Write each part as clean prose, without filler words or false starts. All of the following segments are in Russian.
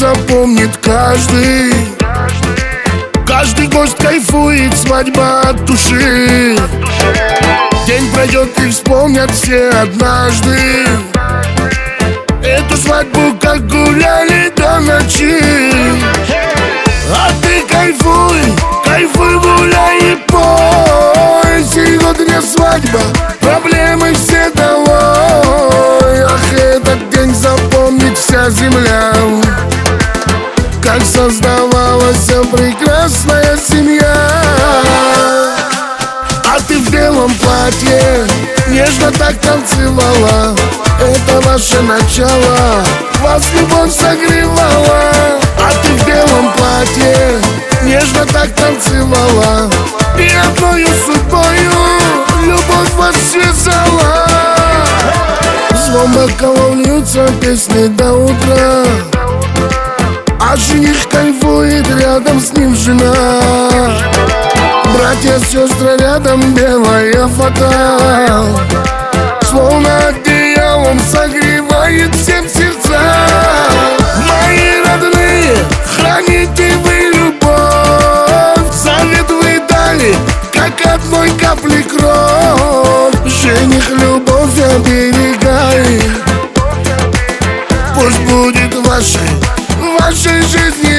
запомнит каждый. Каждый гость кайфует, свадьба от души. День пройдет и вспомнят все однажды эту свадьбу, как гуляли до ночи. А ты кайфуй, кайфуй, гуляй и пой. Сегодня свадьба, проблемы все долой. Ах, этот день запомнит вся земля, как создавалась прекрасная семья. А ты в белом платье нежно так танцевала. Это ваше начало, вас любовь согревала. А ты в белом платье нежно так танцевала, и одною судьбою любовь вас связала. Звон бокалов льются песни до утра, а жених кайфует, рядом с ним жена. Братья, сестры рядом, белая фата, словно одеялом согревает всем сердца. Мои родные, храните вы любовь, завет вы дали, как одной капли кровь. Жених любовь оберегай, пусть будет вашей жизни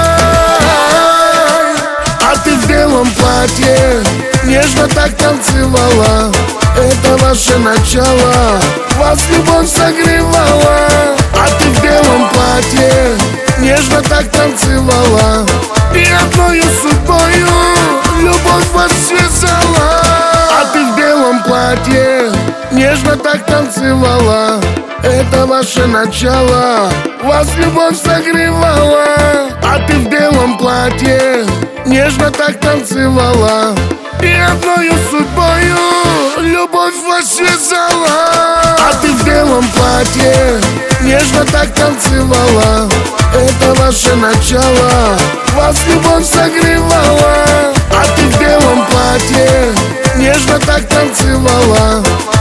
рай. А ты в белом платье нежно так танцевала. Это ваше начало, вас любовь согревала. А ты в белом платье нежно так танцевала, и одною судьбою любовь вас связала. А ты в белом платье нежно так танцевала. Это ваше начало, вас любовь согревала. А ты в белом платье нежно так танцевала, и одною судьбою любовь вас связала. А ты в белом платье нежно так танцевала. Это ваше начало, вас любовь согревала. А ты в белом платье нежно так танцевала.